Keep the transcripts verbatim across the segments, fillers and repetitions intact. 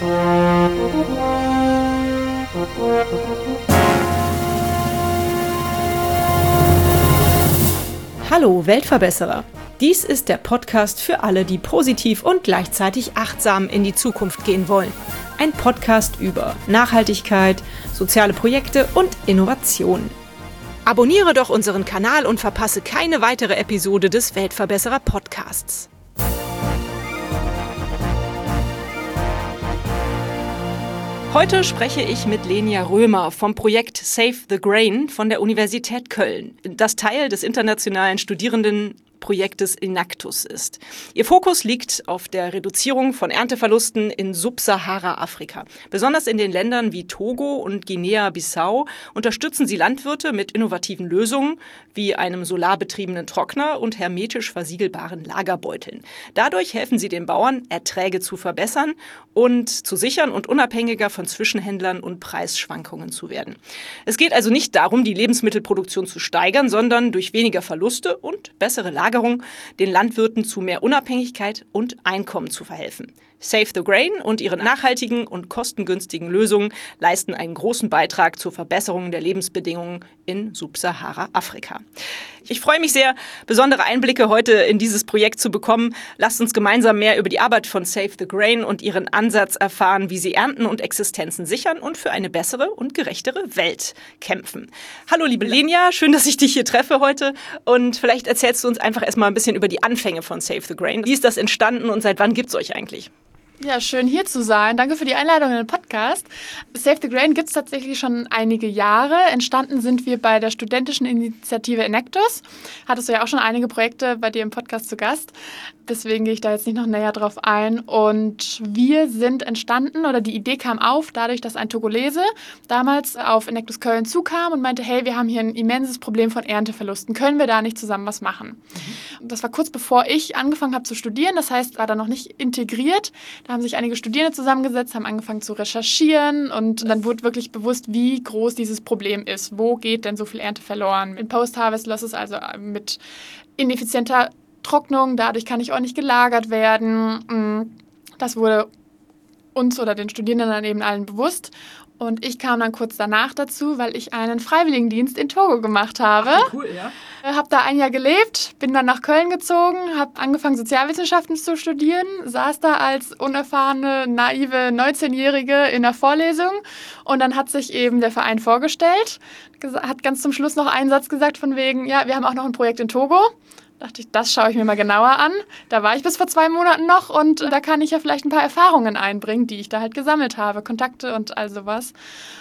Hallo Weltverbesserer! Dies ist der Podcast für alle, die positiv und gleichzeitig achtsam in die Zukunft gehen wollen. Ein Podcast über Nachhaltigkeit, soziale Projekte und Innovation. Abonniere doch unseren Kanal und verpasse keine weitere Episode des Weltverbesserer Podcasts. Heute spreche ich mit Lenia Römer vom Projekt Save the Grain von der Universität Köln, das Teil des internationalen Studierendenprojektes Enactus ist. Ihr Fokus liegt auf der Reduzierung von Ernteverlusten in Subsahara-Afrika. Besonders in den Ländern wie Togo und Guinea-Bissau unterstützen sie Landwirte mit innovativen Lösungen wie einem solarbetriebenen Trockner und hermetisch versiegelbaren Lagerbeuteln. Dadurch helfen sie den Bauern, Erträge zu verbessern und zu sichern und unabhängiger von Zwischenhändlern und Preisschwankungen zu werden. Es geht also nicht darum, die Lebensmittelproduktion zu steigern, sondern durch weniger Verluste und bessere Lagerung den Landwirten zu mehr Unabhängigkeit und Einkommen zu verhelfen. Save the Grain und ihre nachhaltigen und kostengünstigen Lösungen leisten einen großen Beitrag zur Verbesserung der Lebensbedingungen in Subsahara-Afrika. Ich freue mich sehr, besondere Einblicke heute in dieses Projekt zu bekommen. Lasst uns gemeinsam mehr über die Arbeit von Save the Grain und ihren Ansatz erfahren, wie sie Ernten und Existenzen sichern und für eine bessere und gerechtere Welt kämpfen. Hallo liebe Lenia, schön, dass ich dich hier treffe heute und vielleicht erzählst du uns einfach erstmal ein bisschen über die Anfänge von Save the Grain. Wie ist das entstanden und seit wann gibt es euch eigentlich? Ja, schön hier zu sein. Danke für die Einladung in den Podcast. Save the Grain gibt es tatsächlich schon einige Jahre. Entstanden sind wir bei der studentischen Initiative Enactus. Hattest du ja auch schon einige Projekte bei dir im Podcast zu Gast. Deswegen gehe ich da jetzt nicht noch näher drauf ein. Und wir sind entstanden, oder die Idee kam auf, dadurch, dass ein Togolese damals auf Enactus Köln zukam und meinte, hey, wir haben hier ein immenses Problem von Ernteverlusten. Können wir da nicht zusammen was machen? Mhm. Das war kurz bevor ich angefangen habe zu studieren. Das heißt, war da noch nicht integriert. Da haben sich einige Studierende zusammengesetzt, haben angefangen zu recherchieren und dann wurde wirklich bewusst, wie groß dieses Problem ist. Wo geht denn so viel Ernte verloren? Mit Post-Harvest-Losses, also mit ineffizienter Trocknung, dadurch kann nicht ordentlich gelagert werden. Das wurde uns oder den Studierenden dann eben allen bewusst. Und ich kam dann kurz danach dazu, weil ich einen Freiwilligendienst in Togo gemacht habe. Ach, cool, ja. Habe da ein Jahr gelebt, bin dann nach Köln gezogen, habe angefangen Sozialwissenschaften zu studieren, saß da als unerfahrene, naive neunzehnjährige in der Vorlesung und dann hat sich eben der Verein vorgestellt, hat ganz zum Schluss noch einen Satz gesagt von wegen, ja, wir haben auch noch ein Projekt in Togo. Dachte ich, das schaue ich mir mal genauer an. Da war ich bis vor zwei Monaten noch und da kann ich ja vielleicht ein paar Erfahrungen einbringen, die ich da halt gesammelt habe, Kontakte und all sowas.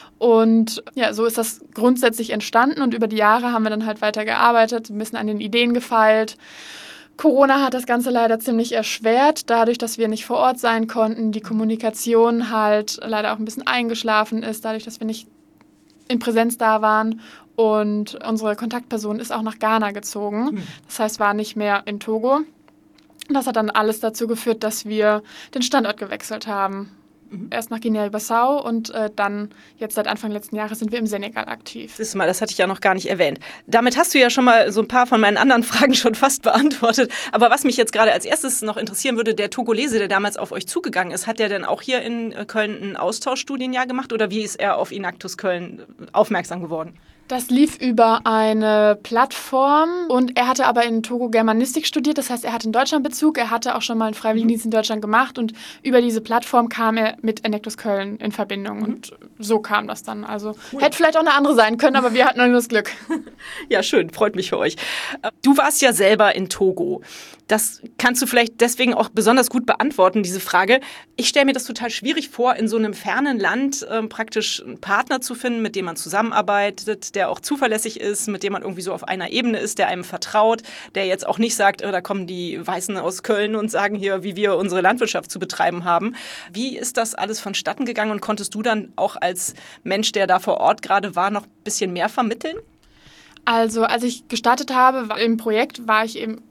Und ja, so ist das grundsätzlich entstanden und über die Jahre haben wir dann halt weiter gearbeitet, ein bisschen an den Ideen gefeilt. Corona hat das Ganze leider ziemlich erschwert, dadurch, dass wir nicht vor Ort sein konnten, die Kommunikation halt leider auch ein bisschen eingeschlafen ist, dadurch, dass wir nicht in Präsenz da waren. Und unsere Kontaktperson ist auch nach Ghana gezogen. Das heißt, war nicht mehr in Togo. Das hat dann alles dazu geführt, dass wir den Standort gewechselt haben. Mhm. Erst nach Guinea-Bissau und äh, dann jetzt seit Anfang letzten Jahres sind wir im Senegal aktiv. Das, mal, das hatte ich ja noch gar nicht erwähnt. Damit hast du ja schon mal so ein paar von meinen anderen Fragen schon fast beantwortet. Aber was mich jetzt gerade als erstes noch interessieren würde, der Togolese, der damals auf euch zugegangen ist, hat der denn auch hier in Köln ein Austauschstudienjahr gemacht oder wie ist er auf Enactus Köln aufmerksam geworden? Das lief über eine Plattform und er hatte aber in Togo Germanistik studiert, das heißt, er hatte einen Deutschlandbezug, er hatte auch schon mal einen Freiwilligendienst in Deutschland gemacht und über diese Plattform kam er mit Enactus Köln in Verbindung mhm. und so kam das dann. Also cool. Hätte vielleicht auch eine andere sein können, aber wir hatten nur das Glück. Ja, schön, freut mich für euch. Du warst ja selber in Togo. Das kannst du vielleicht deswegen auch besonders gut beantworten, diese Frage. Ich stelle mir das total schwierig vor, in so einem fernen Land äh, praktisch einen Partner zu finden, mit dem man zusammenarbeitet, der auch zuverlässig ist, mit dem man irgendwie so auf einer Ebene ist, der einem vertraut, der jetzt auch nicht sagt, oh, da kommen die Weißen aus Köln und sagen hier, wie wir unsere Landwirtschaft zu betreiben haben. Wie ist das alles vonstatten gegangen und konntest du dann auch als Mensch, der da vor Ort gerade war, noch ein bisschen mehr vermitteln? Also als ich gestartet habe im Projekt, war ich eben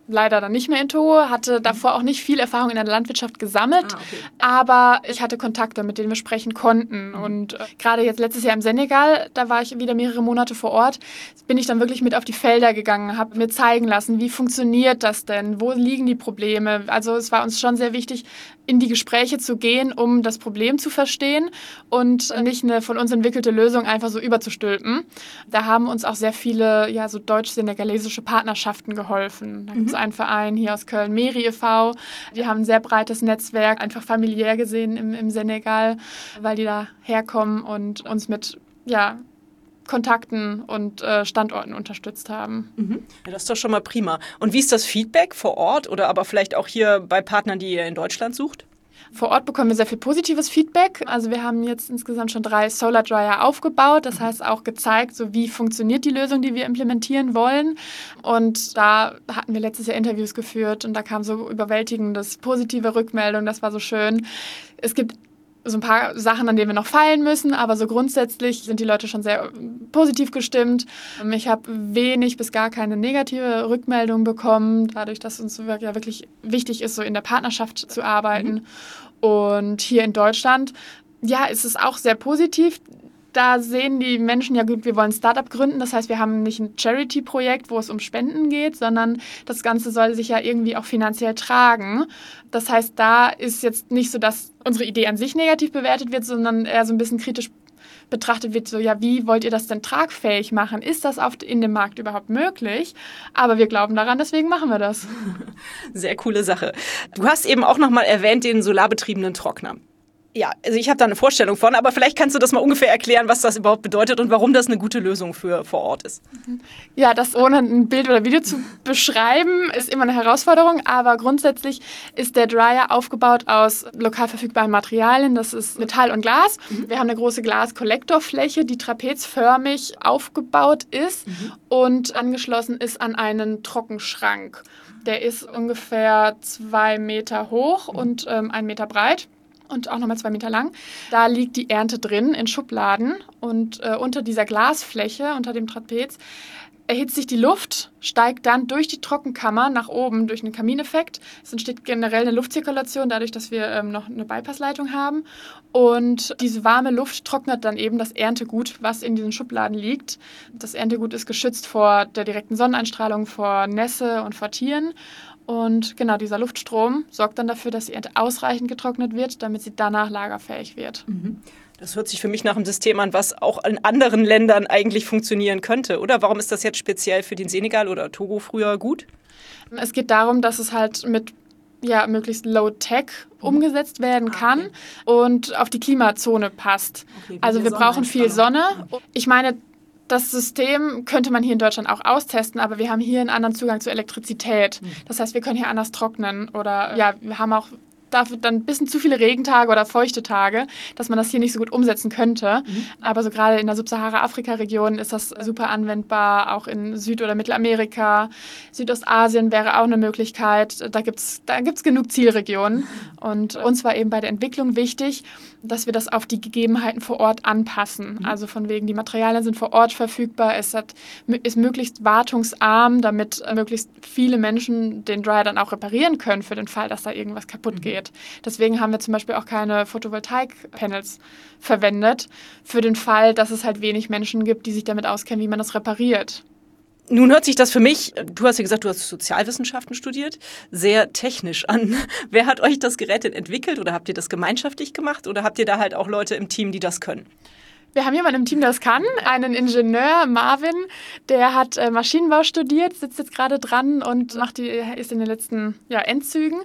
leider dann nicht mehr in Togo, hatte davor auch nicht viel Erfahrung in der Landwirtschaft gesammelt, ah, okay. aber ich hatte Kontakte, mit denen wir sprechen konnten. Mhm. Und äh, gerade jetzt letztes Jahr im Senegal, da war ich wieder mehrere Monate vor Ort, bin ich dann wirklich mit auf die Felder gegangen, habe mir zeigen lassen, wie funktioniert das denn, wo liegen die Probleme. Also es war uns schon sehr wichtig, in die Gespräche zu gehen, um das Problem zu verstehen und nicht eine von uns entwickelte Lösung einfach so überzustülpen. Da haben uns auch sehr viele ja, so deutsch-senegalesische Partnerschaften geholfen. Da gibt es mhm. einen Verein hier aus Köln, Meri e V Die haben ein sehr breites Netzwerk, einfach familiär gesehen im, im Senegal, weil die da herkommen und uns mit ja, Kontakten und äh, Standorten unterstützt haben. Mhm. Ja, das ist doch schon mal prima. Und wie ist das Feedback vor Ort oder aber vielleicht auch hier bei Partnern, die ihr in Deutschland sucht? Vor Ort bekommen wir sehr viel positives Feedback. Also wir haben jetzt insgesamt schon drei Solar Dryer aufgebaut. Das heißt auch gezeigt, so wie funktioniert die Lösung, die wir implementieren wollen. Und da hatten wir letztes Jahr Interviews geführt und da kam so überwältigendes positive Rückmeldung. Das war so schön. Es gibt so ein paar Sachen, an denen wir noch feilen müssen, aber so grundsätzlich sind die Leute schon sehr positiv gestimmt. Ich habe wenig bis gar keine negative Rückmeldung bekommen, dadurch, dass uns ja wirklich wichtig ist, so in der Partnerschaft zu arbeiten. Mhm. Und hier in Deutschland, ja, ist es auch sehr positiv. Da sehen die Menschen, ja gut, wir wollen ein Startup gründen. Das heißt, wir haben nicht ein Charity-Projekt, wo es um Spenden geht, sondern das Ganze soll sich ja irgendwie auch finanziell tragen. Das heißt, da ist jetzt nicht so, dass unsere Idee an sich negativ bewertet wird, sondern eher so ein bisschen kritisch betrachtet wird, so ja, wie wollt ihr das denn tragfähig machen? Ist das auf, in dem Markt überhaupt möglich? Aber wir glauben daran, deswegen machen wir das. Sehr coole Sache. Du hast eben auch noch mal erwähnt den solarbetriebenen Trockner. Ja, also ich habe da eine Vorstellung von, aber vielleicht kannst du das mal ungefähr erklären, was das überhaupt bedeutet und warum das eine gute Lösung für vor Ort ist. Ja, das ohne ein Bild oder Video zu beschreiben, ist immer eine Herausforderung, aber grundsätzlich ist der Dryer aufgebaut aus lokal verfügbaren Materialien, das ist Metall und Glas. Mhm. Wir haben eine große Glaskollektorfläche, die trapezförmig aufgebaut ist mhm. und angeschlossen ist an einen Trockenschrank. Der ist ungefähr zwei Meter hoch mhm. und ähm, ein Meter breit. Und auch nochmal zwei Meter lang. Da liegt die Ernte drin in Schubladen und äh, unter dieser Glasfläche, unter dem Trapez, erhitzt sich die Luft, steigt dann durch die Trockenkammer nach oben durch einen Kamineffekt. Es entsteht generell eine Luftzirkulation, dadurch, dass wir ähm, noch eine Bypassleitung haben. Und diese warme Luft trocknet dann eben das Erntegut, was in diesen Schubladen liegt. Das Erntegut ist geschützt vor der direkten Sonneneinstrahlung, vor Nässe und vor Tieren. Und genau, dieser Luftstrom sorgt dann dafür, dass die Ernte ausreichend getrocknet wird, damit sie danach lagerfähig wird. Das hört sich für mich nach einem System an, was auch in anderen Ländern eigentlich funktionieren könnte, oder? Warum ist das jetzt speziell für den Senegal oder Togo früher gut? Es geht darum, dass es halt mit ja, möglichst low-tech umgesetzt werden kann okay. und auf die Klimazone passt. Okay, also wir brauchen viel Sonne. Ich meine, das System könnte man hier in Deutschland auch austesten, aber wir haben hier einen anderen Zugang zur Elektrizität. Das heißt, wir können hier anders trocknen oder ja, wir haben auch dafür dann ein bisschen zu viele Regentage oder feuchte Tage, dass man das hier nicht so gut umsetzen könnte. Mhm. Aber so gerade in der Subsahara-Afrika-Region ist das super anwendbar, auch in Süd- oder Mittelamerika. Südostasien wäre auch eine Möglichkeit. Da gibt es da gibt's genug Zielregionen. Und uns war eben bei der Entwicklung wichtig, dass wir das auf die Gegebenheiten vor Ort anpassen. Mhm. Also von wegen, die Materialien sind vor Ort verfügbar, es hat, ist möglichst wartungsarm, damit möglichst viele Menschen den Dryer dann auch reparieren können für den Fall, dass da irgendwas kaputt mhm. geht. Deswegen haben wir zum Beispiel auch keine Photovoltaik-Panels verwendet, für den Fall, dass es halt wenig Menschen gibt, die sich damit auskennen, wie man das repariert. Nun hört sich das für mich, du hast ja gesagt, du hast Sozialwissenschaften studiert, sehr technisch an. Wer hat euch das Gerät denn entwickelt oder habt ihr das gemeinschaftlich gemacht oder habt ihr da halt auch Leute im Team, die das können? Wir haben jemanden im Team, der das kann, einen Ingenieur, Marvin, der hat äh, Maschinenbau studiert, sitzt jetzt gerade dran und macht die, ist in den letzten ja, Endzügen.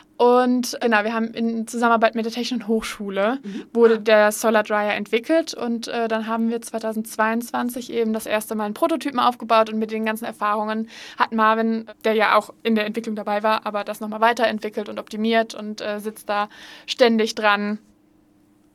Und genau, wir haben in Zusammenarbeit mit der Technischen Hochschule mhm. wurde der Solar Dryer entwickelt und äh, dann haben wir zweitausendzweiundzwanzig eben das erste Mal einen Prototypen aufgebaut und mit den ganzen Erfahrungen hat Marvin, der ja auch in der Entwicklung dabei war, aber das nochmal weiterentwickelt und optimiert und äh, sitzt da ständig dran,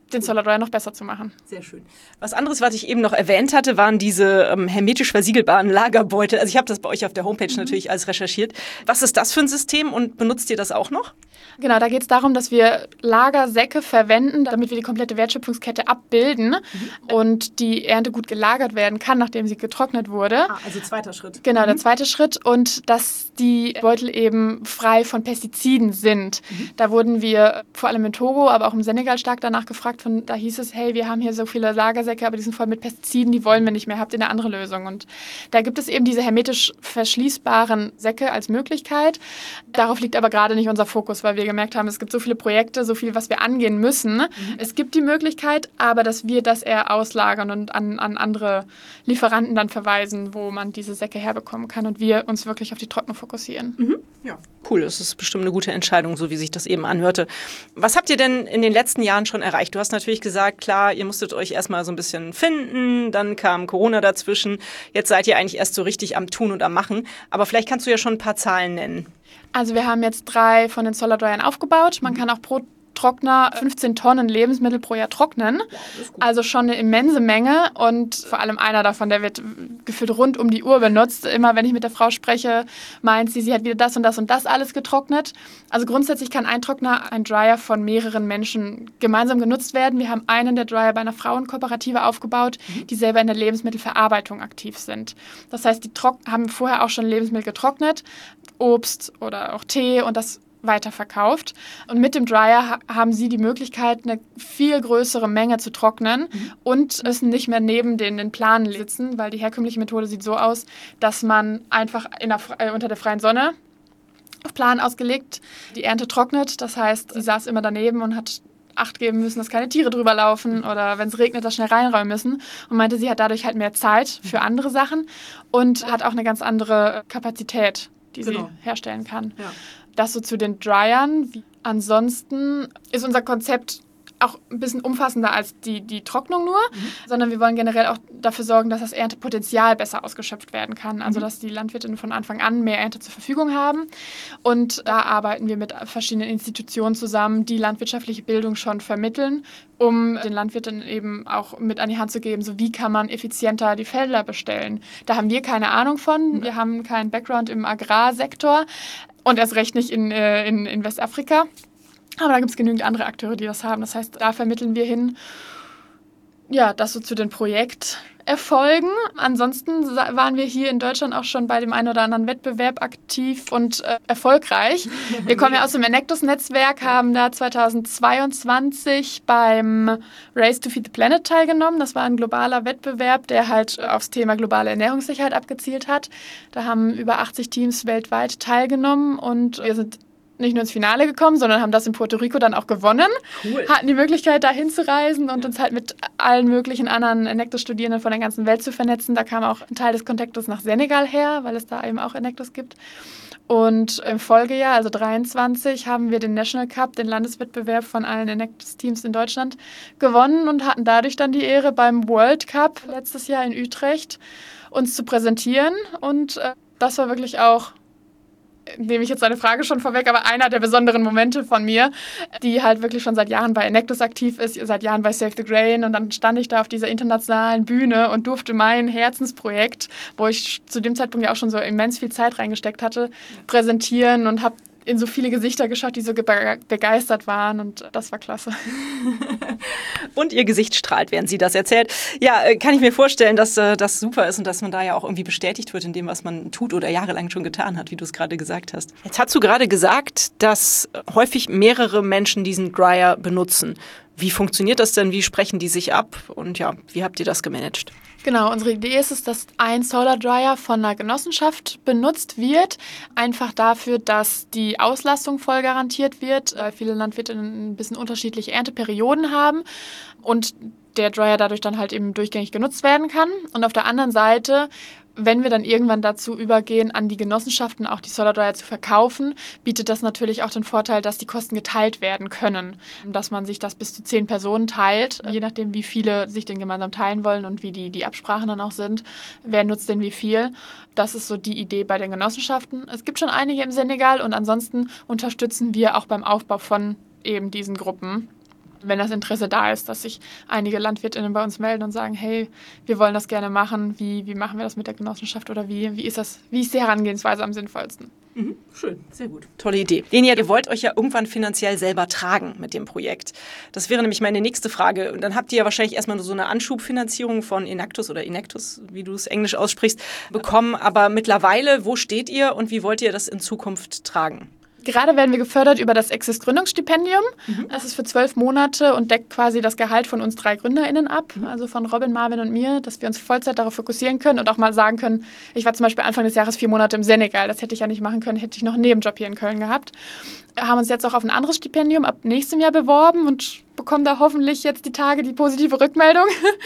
den Solar Dryer noch besser zu machen. Sehr schön. Was anderes, was ich eben noch erwähnt hatte, waren diese ähm, hermetisch versiegelbaren Lagerbeutel. Also ich habe das bei euch auf der Homepage mhm. natürlich alles recherchiert. Was ist das für ein System und benutzt ihr das auch noch? Genau, da geht es darum, dass wir Lagersäcke verwenden, damit wir die komplette Wertschöpfungskette abbilden mhm. und die Ernte gut gelagert werden kann, nachdem sie getrocknet wurde. Ah, also zweiter Schritt. Genau, mhm. der zweite Schritt. Und dass die Beutel eben frei von Pestiziden sind. Mhm. Da wurden wir vor allem in Togo, aber auch im Senegal stark danach gefragt. Von, da hieß es, hey, wir haben hier so viele Lagersäcke, aber die sind voll mit Pestiziden, die wollen wir nicht mehr. Habt ihr eine andere Lösung? Und da gibt es eben diese hermetisch verschließbaren Säcke als Möglichkeit. Darauf liegt aber gerade nicht unser Fokus, weil wir gemerkt haben, es gibt so viele Projekte, so viel, was wir angehen müssen. Mhm. Es gibt die Möglichkeit, aber dass wir das eher auslagern und an, an andere Lieferanten dann verweisen, wo man diese Säcke herbekommen kann und wir uns wirklich auf die Trocknung fokussieren. Mhm. Ja, cool. Das ist bestimmt eine gute Entscheidung, so wie sich das eben anhörte. Was habt ihr denn in den letzten Jahren schon erreicht? Du hast natürlich gesagt, klar, ihr musstet euch erstmal so ein bisschen finden, dann kam Corona dazwischen. Jetzt seid ihr eigentlich erst so richtig am Tun und am Machen. Aber vielleicht kannst du ja schon ein paar Zahlen nennen. Also wir haben jetzt drei von den Solar Dryern aufgebaut. Man kann auch pro Trockner fünfzehn Tonnen Lebensmittel pro Jahr trocknen. Also schon eine immense Menge und vor allem einer davon, der wird gefühlt rund um die Uhr benutzt. Immer wenn ich mit der Frau spreche, meint sie, sie hat wieder das und das und das alles getrocknet. Also grundsätzlich kann ein Trockner, ein Dryer von mehreren Menschen gemeinsam genutzt werden. Wir haben einen der Dryer bei einer Frauenkooperative aufgebaut, die selber in der Lebensmittelverarbeitung aktiv sind. Das heißt, die trock- haben vorher auch schon Lebensmittel getrocknet, Obst oder auch Tee und das weiterverkauft. Und mit dem Dryer ha- haben sie die Möglichkeit, eine viel größere Menge zu trocknen mhm. und müssen nicht mehr neben den, den Planen sitzen, weil die herkömmliche Methode sieht so aus, dass man einfach in der, äh, unter der freien Sonne auf Plan ausgelegt die Ernte trocknet. Das heißt, sie saß immer daneben und hat Acht geben müssen, dass keine Tiere drüber laufen oder wenn es regnet, das schnell reinräumen müssen. Und meinte, sie hat dadurch halt mehr Zeit für andere Sachen und hat auch eine ganz andere Kapazität, die genau. sie herstellen kann. Ja. Das so zu den Dryern. Ansonsten ist unser Konzept auch ein bisschen umfassender als die, die Trocknung nur, mhm. sondern wir wollen generell auch dafür sorgen, dass das Erntepotenzial besser ausgeschöpft werden kann. Also, mhm. dass die Landwirtinnen von Anfang an mehr Ernte zur Verfügung haben. Und da arbeiten wir mit verschiedenen Institutionen zusammen, die landwirtschaftliche Bildung schon vermitteln, um den Landwirten eben auch mit an die Hand zu geben, so wie kann man effizienter die Felder bestellen. Da haben wir keine Ahnung von. Mhm. Wir haben keinen Background im Agrarsektor und erst recht nicht in, in, in Westafrika. Aber da gibt es genügend andere Akteure, die das haben. Das heißt, da vermitteln wir hin, ja, das so zu den Projekterfolgen. Ansonsten waren wir hier in Deutschland auch schon bei dem einen oder anderen Wettbewerb aktiv und äh, erfolgreich. Wir kommen ja aus dem Enectus-Netzwerk, haben da zweitausendzweiundzwanzig beim Race to Feed the Planet teilgenommen. Das war ein globaler Wettbewerb, der halt aufs Thema globale Ernährungssicherheit abgezielt hat. Da haben über achtzig Teams weltweit teilgenommen und wir sind nicht nur ins Finale gekommen, sondern haben das in Puerto Rico dann auch gewonnen. Cool. Hatten die Möglichkeit, da hinzureisen und uns halt mit allen möglichen anderen Enectus-Studierenden von der ganzen Welt zu vernetzen. Da kam auch ein Teil des Kontaktes nach Senegal her, weil es da eben auch Enectus gibt. Und im Folgejahr, also dreiundzwanzig, haben wir den National Cup, den Landeswettbewerb von allen Enectus-Teams in Deutschland, gewonnen und hatten dadurch dann die Ehre, beim World Cup letztes Jahr in Utrecht uns zu präsentieren. Und äh, das war wirklich auch, nehme ich jetzt eine Frage schon vorweg, aber einer der besonderen Momente von mir, die halt wirklich schon seit Jahren bei Enectus aktiv ist, seit Jahren bei Save the Grain, und dann stand ich da auf dieser internationalen Bühne und durfte mein Herzensprojekt, wo ich zu dem Zeitpunkt ja auch schon so immens viel Zeit reingesteckt hatte, präsentieren und habe in so viele Gesichter geschaut, die so ge- begeistert waren, und das war klasse. Und ihr Gesicht strahlt, während sie das erzählt. Ja, kann ich mir vorstellen, dass äh, das super ist und dass man da ja auch irgendwie bestätigt wird in dem, was man tut oder jahrelang schon getan hat, wie du es gerade gesagt hast. Jetzt hast du gerade gesagt, dass häufig mehrere Menschen diesen Dryer benutzen. Wie funktioniert das denn? Wie sprechen die sich ab? Und ja, wie habt ihr das gemanagt? Genau, unsere Idee ist es, dass ein Solar Dryer von einer Genossenschaft benutzt wird, einfach dafür, dass die Auslastung voll garantiert wird, weil viele Landwirte ein bisschen unterschiedliche Ernteperioden haben und der Dryer dadurch dann halt eben durchgängig genutzt werden kann. Und auf der anderen Seite, wenn wir dann irgendwann dazu übergehen, an die Genossenschaften auch die Solar Dryer zu verkaufen, bietet das natürlich auch den Vorteil, dass die Kosten geteilt werden können. Dass man sich das bis zu zehn Personen teilt, je nachdem, wie viele sich den gemeinsam teilen wollen und wie die, die Absprachen dann auch sind. Wer nutzt denn wie viel? Das ist so die Idee bei den Genossenschaften. Es gibt schon einige im Senegal und ansonsten unterstützen wir auch beim Aufbau von eben diesen Gruppen. wenn das Interesse da ist, dass sich einige LandwirtInnen bei uns melden und sagen, hey, wir wollen das gerne machen, wie, wie machen wir das mit der Genossenschaft oder wie, wie ist das, wie ist die Herangehensweise am sinnvollsten? Mhm, schön, sehr gut. Tolle Idee. Lenia, ihr wollt euch ja irgendwann finanziell selber tragen mit dem Projekt. Das wäre nämlich meine nächste Frage. Und dann habt ihr ja wahrscheinlich erstmal nur so eine Anschubfinanzierung von Enactus oder Enactus, wie du es englisch aussprichst, bekommen. Aber mittlerweile, wo steht ihr und wie wollt ihr das in Zukunft tragen? Gerade werden wir gefördert über das Exist-Gründungsstipendium. Mhm. Das ist für zwölf Monate und deckt quasi das Gehalt von uns drei GründerInnen ab, mhm. also von Robin, Marvin und mir, dass wir uns Vollzeit darauf fokussieren können und auch mal sagen können, ich war zum Beispiel Anfang des Jahres vier Monate im Senegal, das hätte ich ja nicht machen können, hätte ich noch einen Nebenjob hier in Köln gehabt. Wir haben uns jetzt auch auf ein anderes Stipendium ab nächstem Jahr beworben und bekommen da hoffentlich jetzt die Tage die positive Rückmeldung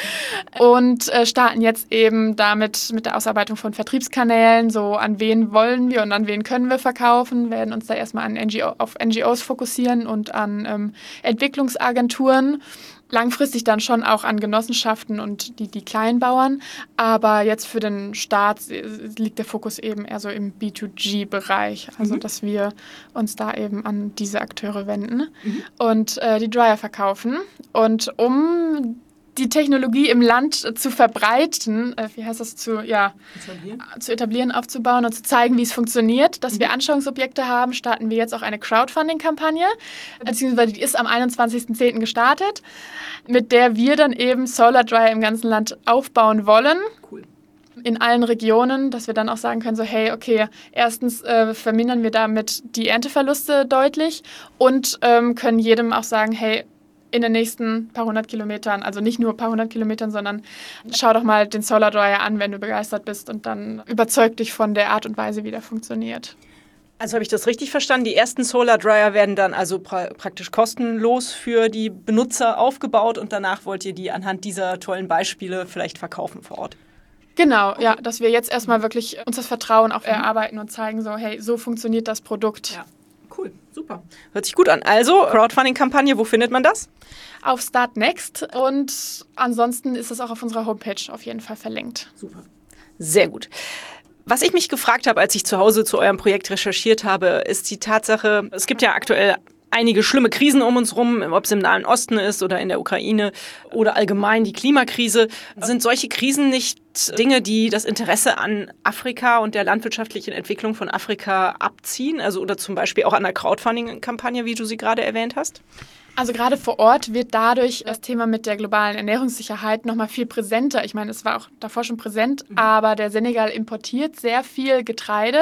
und äh, starten jetzt eben damit mit der Ausarbeitung von Vertriebskanälen, so an wen wollen wir und an wen können wir verkaufen, werden uns da erstmal an N G O, auf N G Os fokussieren und an ähm, Entwicklungsagenturen. Langfristig dann schon auch an Genossenschaften und die, die Kleinbauern. Aber jetzt für den Start liegt der Fokus eben eher so im B zwei G-Bereich. Also mhm. dass wir uns da eben an diese Akteure wenden mhm. und äh, die Dryer verkaufen. Und um die Technologie im Land zu verbreiten, äh, wie heißt das, zu, ja, etablieren. zu etablieren, aufzubauen und zu zeigen, wie es funktioniert, dass mhm. wir Anschauungsobjekte haben, starten wir jetzt auch eine Crowdfunding-Kampagne, beziehungsweise die ist am einundzwanzigsten zehnten gestartet, mit der wir dann eben Solar Dryer im ganzen Land aufbauen wollen. Cool. In allen Regionen, dass wir dann auch sagen können, so hey, okay, erstens äh, vermindern wir damit die Ernteverluste deutlich und ähm, können jedem auch sagen, hey, in den nächsten paar hundert Kilometern, also nicht nur ein paar hundert Kilometern, sondern schau doch mal den Solar Dryer an, wenn du begeistert bist und dann überzeug dich von der Art und Weise, wie der funktioniert. Also habe ich das richtig verstanden? Die ersten Solar Dryer werden dann also pra- praktisch kostenlos für die Benutzer aufgebaut und danach wollt ihr die anhand dieser tollen Beispiele vielleicht verkaufen vor Ort? Genau, okay. Ja, dass wir jetzt erstmal wirklich uns das Vertrauen auch erarbeiten und zeigen so, hey, so funktioniert das Produkt. Ja. Cool, super. Hört sich gut an. Also, Crowdfunding-Kampagne, wo findet man das? Auf Start Next und ansonsten ist es auch auf unserer Homepage auf jeden Fall verlinkt. Super. Sehr gut. Was ich mich gefragt habe, als ich zu Hause zu eurem Projekt recherchiert habe, ist die Tatsache, es gibt ja aktuell einige schlimme Krisen um uns rum, ob es im Nahen Osten ist oder in der Ukraine oder allgemein die Klimakrise. Sind solche Krisen nicht Dinge, die das Interesse an Afrika und der landwirtschaftlichen Entwicklung von Afrika abziehen? Also oder zum Beispiel auch an der Crowdfunding-Kampagne, wie du sie gerade erwähnt hast? Also gerade vor Ort wird dadurch das Thema mit der globalen Ernährungssicherheit noch mal viel präsenter. Ich meine, es war auch davor schon präsent, mhm. aber der Senegal importiert sehr viel Getreide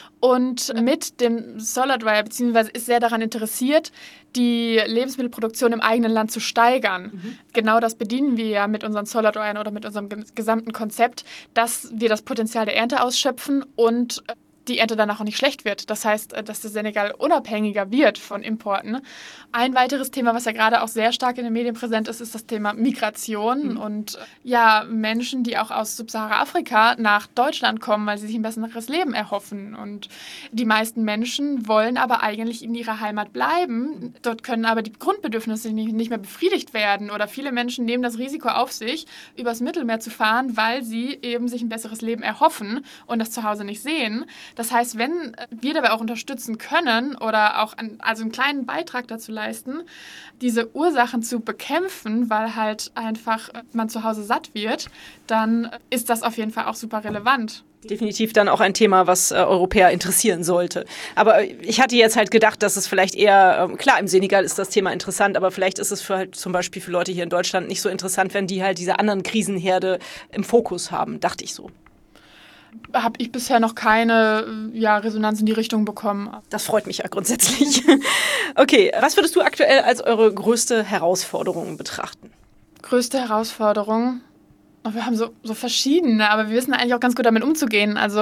und mit dem Solar Dryer beziehungsweise ist sehr daran interessiert, die Lebensmittelproduktion im eigenen Land zu steigern. Mhm. Genau das bedienen wir ja mit unseren Solar Dryern oder mit unserem gesamten Konzept, dass wir das Potenzial der Ernte ausschöpfen und die Ernte danach auch nicht schlecht wird. Das heißt, dass der Senegal unabhängiger wird von Importen. Ein weiteres Thema, was ja gerade auch sehr stark in den Medien präsent ist, ist das Thema Migration mhm. und ja, Menschen, die auch aus Subsahara-Afrika nach Deutschland kommen, weil sie sich ein besseres Leben erhoffen. Und die meisten Menschen wollen aber eigentlich in ihrer Heimat bleiben. Dort können aber die Grundbedürfnisse nicht, nicht mehr befriedigt werden oder viele Menschen nehmen das Risiko auf sich, übers Mittelmeer zu fahren, weil sie eben sich ein besseres Leben erhoffen und das zu Hause nicht sehen. Das heißt, wenn wir dabei auch unterstützen können oder auch einen, also einen kleinen Beitrag dazu leisten, diese Ursachen zu bekämpfen, weil halt einfach man zu Hause satt wird, dann ist das auf jeden Fall auch super relevant. Definitiv dann auch ein Thema, was äh, Europäer interessieren sollte. Aber ich hatte jetzt halt gedacht, dass es vielleicht eher, äh, klar, im Senegal ist das Thema interessant, aber vielleicht ist es für halt zum Beispiel für Leute hier in Deutschland nicht so interessant, wenn die halt diese anderen Krisenherde im Fokus haben, dachte ich so. Habe ich bisher noch keine ja, Resonanz in die Richtung bekommen. Das freut mich ja grundsätzlich. Okay, was würdest du aktuell als eure größte Herausforderung betrachten? Größte Herausforderung? Wir haben so, so verschiedene, aber wir wissen eigentlich auch ganz gut damit umzugehen. Also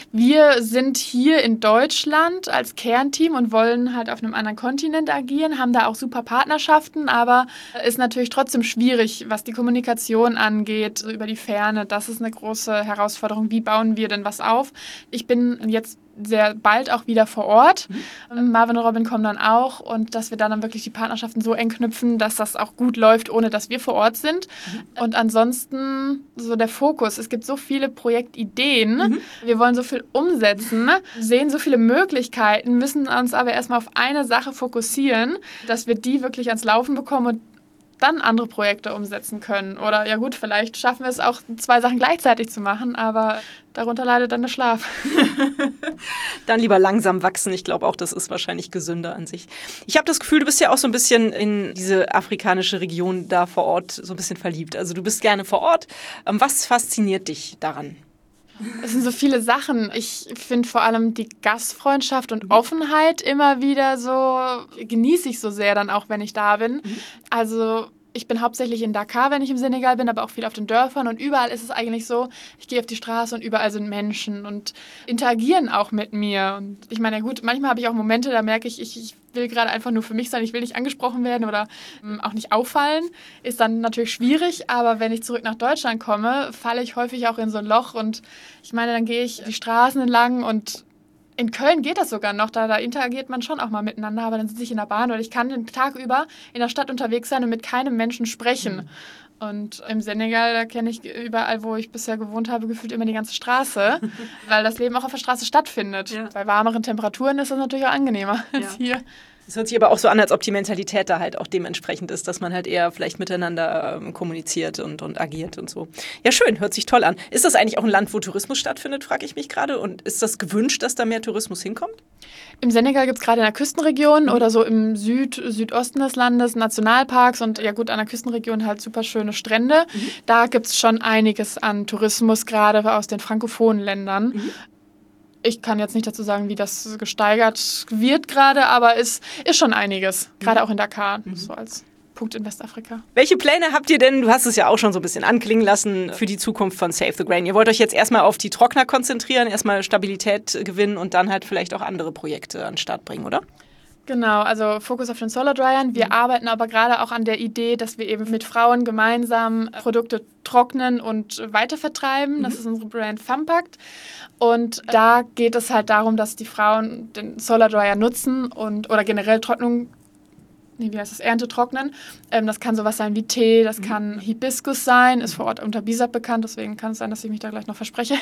wir sind hier in Deutschland als Kernteam und wollen halt auf einem anderen Kontinent agieren, haben da auch super Partnerschaften, aber ist natürlich trotzdem schwierig, was die Kommunikation angeht, so über die Ferne. Das ist eine große Herausforderung. Wie bauen wir denn was auf? Ich bin jetzt sehr bald auch wieder vor Ort. Mhm. Marvin und Robin kommen dann auch und dass wir dann, dann wirklich die Partnerschaften so eng knüpfen, dass das auch gut läuft, ohne dass wir vor Ort sind. Mhm. Und ansonsten so der Fokus. Es gibt so viele Projektideen. Mhm. Wir wollen so viel umsetzen, sehen so viele Möglichkeiten, müssen uns aber erstmal auf eine Sache fokussieren, dass wir die wirklich ans Laufen bekommen und dann andere Projekte umsetzen können. Oder ja gut, vielleicht schaffen wir es auch, zwei Sachen gleichzeitig zu machen, aber darunter leidet dann der Schlaf. Dann lieber langsam wachsen. Ich glaube auch, das ist wahrscheinlich gesünder an sich. Ich habe das Gefühl, du bist ja auch so ein bisschen in diese afrikanische Region da vor Ort so ein bisschen verliebt. Also du bist gerne vor Ort. Was fasziniert dich daran? Es sind so viele Sachen. Ich finde vor allem die Gastfreundschaft und Offenheit immer wieder so, genieße ich so sehr dann auch, wenn ich da bin. Mhm. Also ich bin hauptsächlich in Dakar, wenn ich im Senegal bin, aber auch viel auf den Dörfern und überall ist es eigentlich so, ich gehe auf die Straße und überall sind Menschen und interagieren auch mit mir. Und ich meine, ja gut, manchmal habe ich auch Momente, da merke ich, ich, ich will gerade einfach nur für mich sein, ich will nicht angesprochen werden oder ähm, auch nicht auffallen. Ist dann natürlich schwierig, aber wenn ich zurück nach Deutschland komme, falle ich häufig auch in so ein Loch und ich meine, dann gehe ich die Straßen entlang und in Köln geht das sogar noch, da, da interagiert man schon auch mal miteinander, aber dann sitze ich in der Bahn oder ich kann den Tag über in der Stadt unterwegs sein und mit keinem Menschen sprechen. Mhm. Und im Senegal, da kenne ich überall, wo ich bisher gewohnt habe, gefühlt immer die ganze Straße, weil das Leben auch auf der Straße stattfindet. Ja. Bei warmeren Temperaturen ist das natürlich auch angenehmer ja. als hier. Es hört sich aber auch so an, als ob die Mentalität da halt auch dementsprechend ist, dass man halt eher vielleicht miteinander ähm, kommuniziert und, und agiert und so. Ja, schön, hört sich toll an. Ist das eigentlich auch ein Land, wo Tourismus stattfindet, frage ich mich gerade. Und ist das gewünscht, dass da mehr Tourismus hinkommt? Im Senegal gibt es gerade in der Küstenregion mhm. oder so im Süd, Südosten des Landes Nationalparks und ja gut, an der Küstenregion halt super schöne Strände. Mhm. Da gibt es schon einiges an Tourismus, gerade aus den frankophonen Ländern. Mhm. Ich kann jetzt nicht dazu sagen, wie das gesteigert wird gerade, aber es ist schon einiges, gerade mhm. auch in Dakar, mhm. so als Punkt in Westafrika. Welche Pläne habt ihr denn, du hast es ja auch schon so ein bisschen anklingen lassen, für die Zukunft von Save the Grain? Ihr wollt euch jetzt erstmal auf die Trockner konzentrieren, erstmal Stabilität gewinnen und dann halt vielleicht auch andere Projekte an den Start bringen, oder? Genau, also Fokus auf den Solar Dryern. Wir mhm. arbeiten aber gerade auch an der Idee, dass wir eben mit Frauen gemeinsam Produkte trocknen und weitervertreiben. Mhm. Das ist unsere Brand Fampact. Und da geht es halt darum, dass die Frauen den Solar Dryer nutzen und oder generell Trocknung, nee, wie heißt das, Ernte trocknen. Ähm, das kann sowas sein wie Tee, das mhm. kann Hibiskus sein, ist vor Ort unter Bisap bekannt, deswegen kann es sein, dass ich mich da gleich noch verspreche.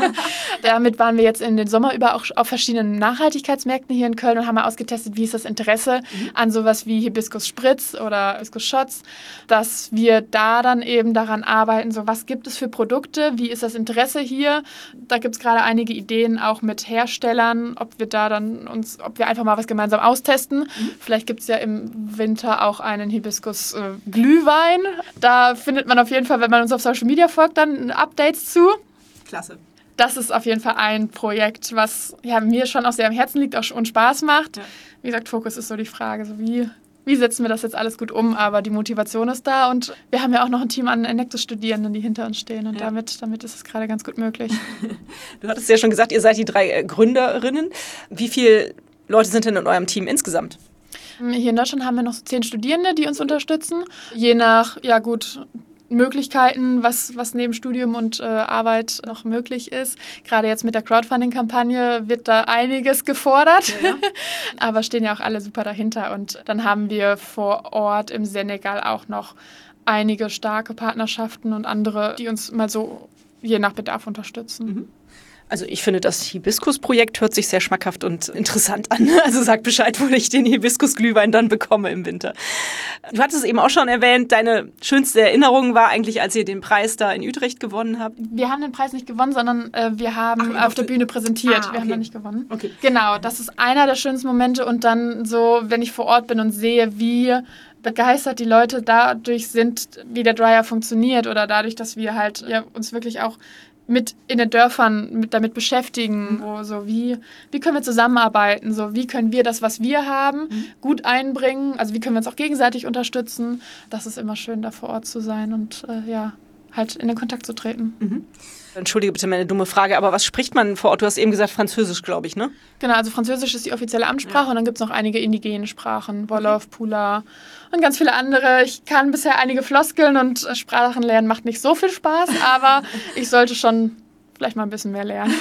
Damit waren wir jetzt in den Sommer über auch auf verschiedenen Nachhaltigkeitsmärkten hier in Köln und haben mal ausgetestet, wie ist das Interesse mhm. an sowas wie Hibiskus-Spritz oder Hibiskus-Shots, dass wir da dann eben daran arbeiten, so was gibt es für Produkte, wie ist das Interesse hier. Da gibt es gerade einige Ideen auch mit Herstellern, ob wir da dann uns, ob wir einfach mal was gemeinsam austesten. Mhm. Vielleicht gibt es ja im Winter auch einen Hibiskus-Glühwein. Da findet man auf jeden Fall, wenn man uns auf Social Media folgt, dann Updates zu. Klasse. Das ist auf jeden Fall ein Projekt, was ja, mir schon auch sehr am Herzen liegt auch und Spaß macht. Ja. Wie gesagt, Fokus ist so die Frage, so wie, wie setzen wir das jetzt alles gut um? Aber die Motivation ist da und wir haben ja auch noch ein Team an Enektus-Studierenden, die hinter uns stehen und ja. damit, damit ist es gerade ganz gut möglich. Du hattest ja schon gesagt, ihr seid die drei äh, Gründerinnen. Wie viele Leute sind denn in eurem Team insgesamt? Hier in Deutschland haben wir noch so zehn Studierende, die uns unterstützen. Je nach, ja gut, Möglichkeiten, was, was neben Studium und äh, Arbeit noch möglich ist. Gerade jetzt mit der Crowdfunding-Kampagne wird da einiges gefordert. Ja. Aber stehen ja auch alle super dahinter. Und dann haben wir vor Ort im Senegal auch noch einige starke Partnerschaften und andere, die uns mal so je nach Bedarf unterstützen. Mhm. Also ich finde, das Hibiskus-Projekt hört sich sehr schmackhaft und interessant an. Also sag Bescheid, wo ich den Hibiskus-Glühwein dann bekomme im Winter. Du hattest es eben auch schon erwähnt, deine schönste Erinnerung war eigentlich, als ihr den Preis da in Utrecht gewonnen habt. Wir haben den Preis nicht gewonnen, sondern äh, wir haben Ach, auf der Bühne präsentiert. Ah, okay. Wir haben da nicht gewonnen. Okay. Genau, das ist einer der schönsten Momente. Und dann so, wenn ich vor Ort bin und sehe, wie begeistert die Leute dadurch sind, wie der Dryer funktioniert oder dadurch, dass wir halt ja, uns wirklich auch mit in den Dörfern mit damit beschäftigen, mhm. wo so wie, wie können wir zusammenarbeiten, so wie können wir das, was wir haben, mhm. gut einbringen, also wie können wir uns auch gegenseitig unterstützen. Das ist immer schön, da vor Ort zu sein und äh, ja, halt in den Kontakt zu treten. Mhm. Entschuldige bitte meine dumme Frage, aber was spricht man vor Ort? Du hast eben gesagt Französisch, glaube ich, ne? Genau, also Französisch ist die offizielle Amtssprache ja. und dann gibt es noch einige indigene Sprachen, Wolof, Pula und ganz viele andere. Ich kann bisher einige Floskeln und Sprachen lernen macht nicht so viel Spaß, aber ich sollte schon vielleicht mal ein bisschen mehr lernen.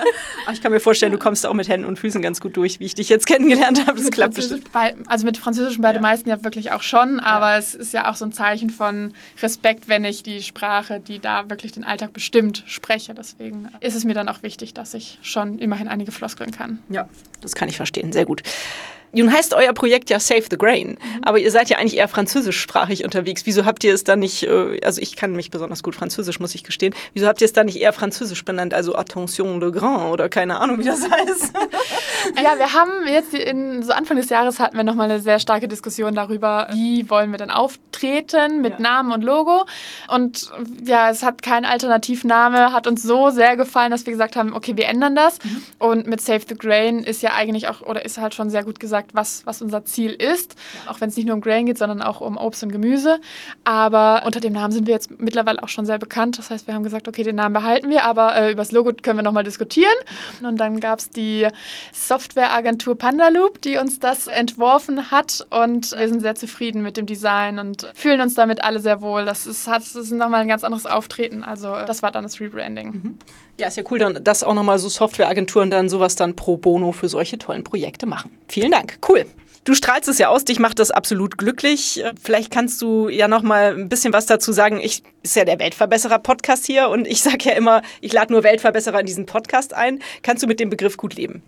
Ich kann mir vorstellen, du kommst auch mit Händen und Füßen ganz gut durch, wie ich dich jetzt kennengelernt habe. Das mit klappt bestimmt. Bei, also mit Französisch bei ja. den meisten ja wirklich auch schon, aber ja. es ist ja auch so ein Zeichen von Respekt, wenn ich die Sprache, die da wirklich den Alltag bestimmt, spreche. Deswegen ist es mir dann auch wichtig, dass ich schon immerhin einige Floskeln kann. Ja, das kann ich verstehen. Sehr gut. Nun heißt euer Projekt ja Save the Grain, mhm. aber ihr seid ja eigentlich eher französischsprachig unterwegs. Wieso habt ihr es dann nicht, also ich kann mich besonders gut Französisch, muss ich gestehen, wieso habt ihr es dann nicht eher französisch benannt, also Attention le Grain oder keine Ahnung, wie das heißt? Ja, wir haben jetzt in, so Anfang des Jahres hatten wir nochmal eine sehr starke Diskussion darüber, wie wollen wir denn auftreten mit ja. Namen und Logo. Und ja, es hat kein Alternativname, hat uns so sehr gefallen, dass wir gesagt haben, okay, wir ändern das. Mhm. Und mit Save the Grain ist ja eigentlich auch, oder ist halt schon sehr gut gesagt, was, was unser Ziel ist. Ja. Auch wenn es nicht nur um Grain geht, sondern auch um Obst und Gemüse. Aber unter dem Namen sind wir jetzt mittlerweile auch schon sehr bekannt. Das heißt, wir haben gesagt, okay, den Namen behalten wir, aber äh, über das Logo können wir nochmal diskutieren. Und dann gab es die Softwareagentur Pandaloop, die uns das entworfen hat. Und wir sind sehr zufrieden mit dem Design und fühlen uns damit alle sehr wohl. Das ist, hat, das ist nochmal ein ganz anderes Auftreten. Also das war dann das Rebranding. Mhm. Ja, ist ja cool, dann, dass auch nochmal so Softwareagenturen dann sowas dann pro bono für solche tollen Projekte machen. Vielen Dank, cool. Du strahlst es ja aus, dich macht das absolut glücklich. Vielleicht kannst du ja noch mal ein bisschen was dazu sagen. Ich ist ja der Weltverbesserer-Podcast hier und ich sage ja immer, ich lade nur Weltverbesserer in diesen Podcast ein. Kannst du mit dem Begriff gut leben?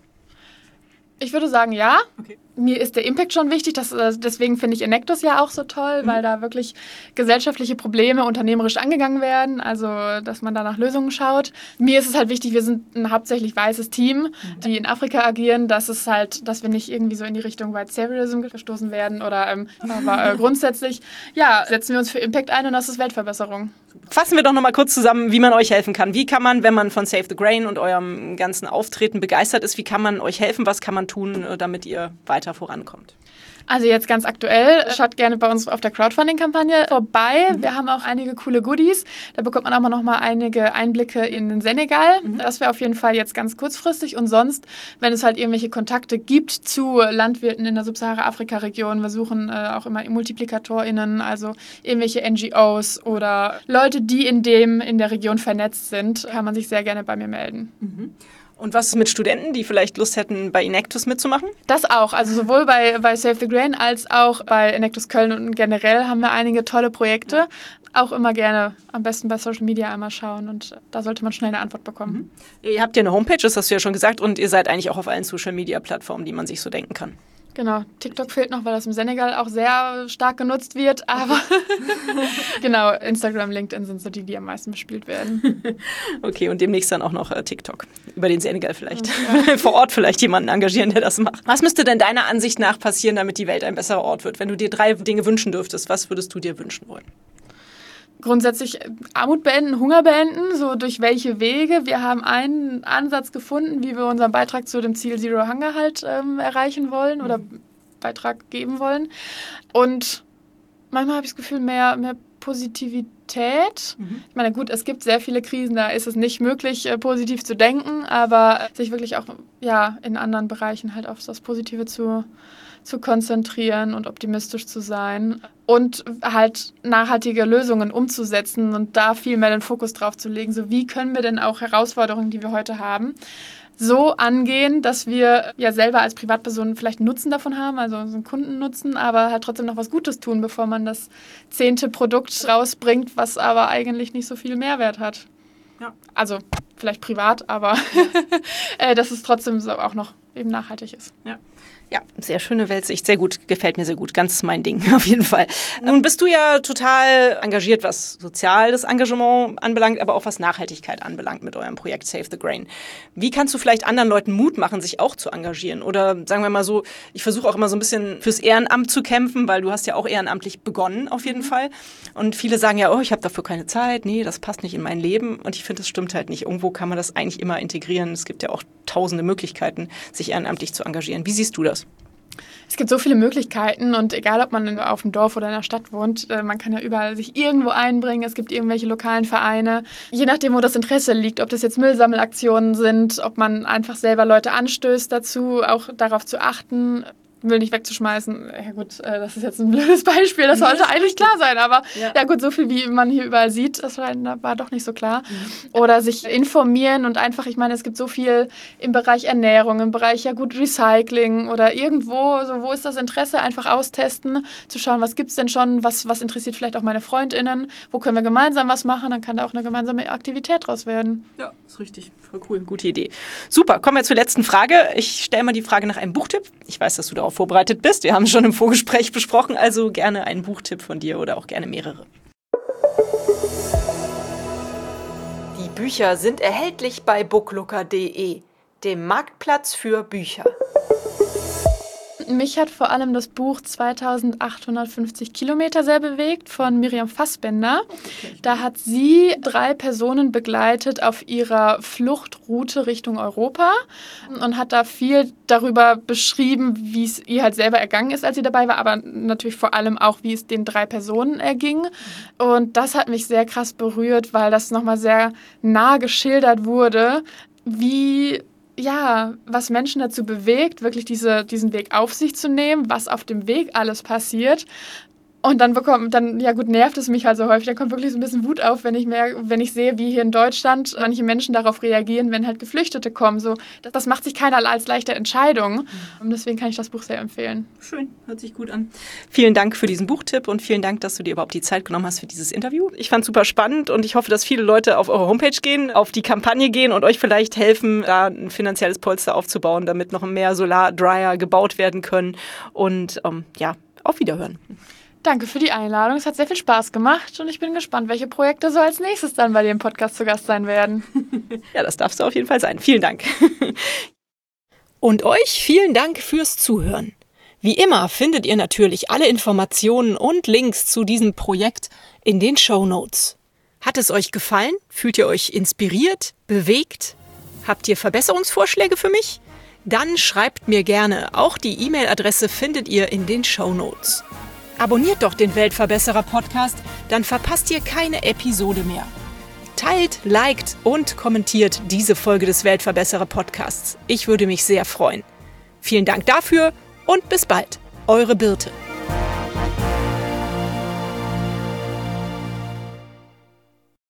Ich würde sagen, ja. Okay. Mir ist der Impact schon wichtig, das, deswegen finde ich Enectus ja auch so toll, mhm. weil da wirklich gesellschaftliche Probleme unternehmerisch angegangen werden, also dass man da nach Lösungen schaut. Mir ist es halt wichtig, wir sind ein hauptsächlich weißes Team, mhm. die in Afrika agieren, dass es halt, dass wir nicht irgendwie so in die Richtung White Saviorism gestoßen werden oder ähm, aber äh, grundsätzlich, ja, setzen wir uns für Impact ein und das ist Weltverbesserung. Fassen wir doch noch mal kurz zusammen, wie man euch helfen kann. Wie kann man, wenn man von Save the Grain und eurem ganzen Auftreten begeistert ist, wie kann man euch helfen? Was kann man tun, damit ihr weiter vorankommt? Also jetzt ganz aktuell, schaut gerne bei uns auf der Crowdfunding-Kampagne vorbei. Mhm. Wir haben auch einige coole Goodies. Da bekommt man auch noch mal einige Einblicke in den Senegal. Mhm. Das wäre auf jeden Fall jetzt ganz kurzfristig. Und sonst, wenn es halt irgendwelche Kontakte gibt zu Landwirten in der Subsahara-Afrika-Region, wir suchen äh, auch immer MultiplikatorInnen, also irgendwelche N G Os oder Leute, die in dem in der Region vernetzt sind, kann man sich sehr gerne bei mir melden. Mhm. Und was ist mit Studenten, die vielleicht Lust hätten, bei Enectus mitzumachen? Das auch. Also sowohl bei, bei Save the Grain als auch bei Enectus Köln und generell haben wir einige tolle Projekte. Ja. Auch immer gerne am besten bei Social Media einmal schauen und da sollte man schnell eine Antwort bekommen. Mhm. Ihr habt ja eine Homepage, das hast du ja schon gesagt, und ihr seid eigentlich auch auf allen Social Media Plattformen, die man sich so denken kann. Genau, TikTok fehlt noch, weil das im Senegal auch sehr stark genutzt wird, aber genau, Instagram, LinkedIn sind so die, die am meisten bespielt werden. Okay, und demnächst dann auch noch äh, TikTok. Über den Senegal vielleicht. Ja. Vor Ort vielleicht jemanden engagieren, der das macht. Was müsste denn deiner Ansicht nach passieren, damit die Welt ein besserer Ort wird? Wenn du dir drei Dinge wünschen dürftest, was würdest du dir wünschen wollen? Grundsätzlich Armut beenden, Hunger beenden, so durch welche Wege. Wir haben einen Ansatz gefunden, wie wir unseren Beitrag zu dem Ziel Zero Hunger halt ähm, erreichen wollen oder mhm. Beitrag geben wollen. Und manchmal habe ich das Gefühl, mehr, mehr Positivität. Mhm. Ich meine, gut, es gibt sehr viele Krisen, da ist es nicht möglich, äh, positiv zu denken, aber sich wirklich auch ja, in anderen Bereichen halt auf das Positive zu zu konzentrieren und optimistisch zu sein und halt nachhaltige Lösungen umzusetzen und da viel mehr den Fokus drauf zu legen. So wie können wir denn auch Herausforderungen, die wir heute haben, so angehen, dass wir ja selber als Privatpersonen vielleicht einen Nutzen davon haben, also einen Kundennutzen, aber halt trotzdem noch was Gutes tun, bevor man das zehnte Produkt rausbringt, was aber eigentlich nicht so viel Mehrwert hat. Ja. Also vielleicht privat, aber dass es trotzdem so auch noch eben nachhaltig ist. Ja. Ja, sehr schöne Weltsicht, sehr gut, gefällt mir sehr gut, ganz mein Ding, auf jeden Fall. Nun bist du ja total engagiert, was soziales Engagement anbelangt, aber auch was Nachhaltigkeit anbelangt mit eurem Projekt Save the Grain. Wie kannst du vielleicht anderen Leuten Mut machen, sich auch zu engagieren? Oder sagen wir mal so, ich versuche auch immer so ein bisschen fürs Ehrenamt zu kämpfen, weil du hast ja auch ehrenamtlich begonnen, auf jeden Fall. Und viele sagen ja, oh, ich habe dafür keine Zeit, nee, das passt nicht in mein Leben. Und ich finde, das stimmt halt nicht. Irgendwo kann man das eigentlich immer integrieren. Es gibt ja auch tausende Möglichkeiten, sich ehrenamtlich zu engagieren. Wie siehst du das? Es gibt so viele Möglichkeiten und egal, ob man auf dem Dorf oder in der Stadt wohnt, man kann ja überall sich irgendwo einbringen. Es gibt irgendwelche lokalen Vereine. Je nachdem, wo das Interesse liegt, ob das jetzt Müllsammelaktionen sind, ob man einfach selber Leute anstößt dazu, auch darauf zu achten, Müll nicht wegzuschmeißen. Ja gut, das ist jetzt ein blödes Beispiel, das sollte eigentlich klar sein, aber ja, ja gut, so viel wie man hier überall sieht, das war, war doch nicht so klar. Mhm. Oder sich informieren und einfach, ich meine, es gibt so viel im Bereich Ernährung, im Bereich ja gut Recycling oder irgendwo, so wo ist das Interesse, einfach austesten, zu schauen, was gibt's denn schon, was, was interessiert vielleicht auch meine FreundInnen, wo können wir gemeinsam was machen, dann kann da auch eine gemeinsame Aktivität draus werden. Ja, ist richtig, voll cool, gute Idee. Super, kommen wir zur letzten Frage. Ich stelle mal die Frage nach einem Buchtipp. Ich weiß, dass du darauf darauf vorbereitet bist. Wir haben es schon im Vorgespräch besprochen, also gerne einen Buchtipp von dir oder auch gerne mehrere. Die Bücher sind erhältlich bei booklooker punkt de, dem Marktplatz für Bücher. Mich hat vor allem das Buch zweitausendachthundertfünfzig Kilometer sehr bewegt von Miriam Fassbender. Da hat sie drei Personen begleitet auf ihrer Fluchtroute Richtung Europa und hat da viel darüber beschrieben, wie es ihr halt selber ergangen ist, als sie dabei war, aber natürlich vor allem auch, wie es den drei Personen erging. Und das hat mich sehr krass berührt, weil das nochmal sehr nah geschildert wurde, wie... ja, was Menschen dazu bewegt, wirklich diese, diesen Weg auf sich zu nehmen, was auf dem Weg alles passiert. Und dann bekommt, dann, ja gut, nervt es mich halt so häufig. Dann kommt wirklich so ein bisschen Wut auf, wenn ich mehr, wenn ich sehe, wie hier in Deutschland manche Menschen darauf reagieren, wenn halt Geflüchtete kommen. So, das, das macht sich keiner als leichte Entscheidung. Und deswegen kann ich das Buch sehr empfehlen. Schön, hört sich gut an. Vielen Dank für diesen Buchtipp und vielen Dank, dass du dir überhaupt die Zeit genommen hast für dieses Interview. Ich fand es super spannend und ich hoffe, dass viele Leute auf eure Homepage gehen, auf die Kampagne gehen und euch vielleicht helfen, da ein finanzielles Polster aufzubauen, damit noch mehr Solardryer gebaut werden können. Und ähm, ja, auf Wiederhören. Danke für die Einladung. Es hat sehr viel Spaß gemacht und ich bin gespannt, welche Projekte so als nächstes dann bei dir im Podcast zu Gast sein werden. Ja, das darfst du auf jeden Fall sein. Vielen Dank. Und euch vielen Dank fürs Zuhören. Wie immer findet ihr natürlich alle Informationen und Links zu diesem Projekt in den Shownotes. Hat es euch gefallen? Fühlt ihr euch inspiriert, bewegt? Habt ihr Verbesserungsvorschläge für mich? Dann schreibt mir gerne. Auch die E-Mail-Adresse findet ihr in den Shownotes. Abonniert doch den Weltverbesserer-Podcast, dann verpasst ihr keine Episode mehr. Teilt, liked und kommentiert diese Folge des Weltverbesserer-Podcasts. Ich würde mich sehr freuen. Vielen Dank dafür und bis bald. Eure Birte.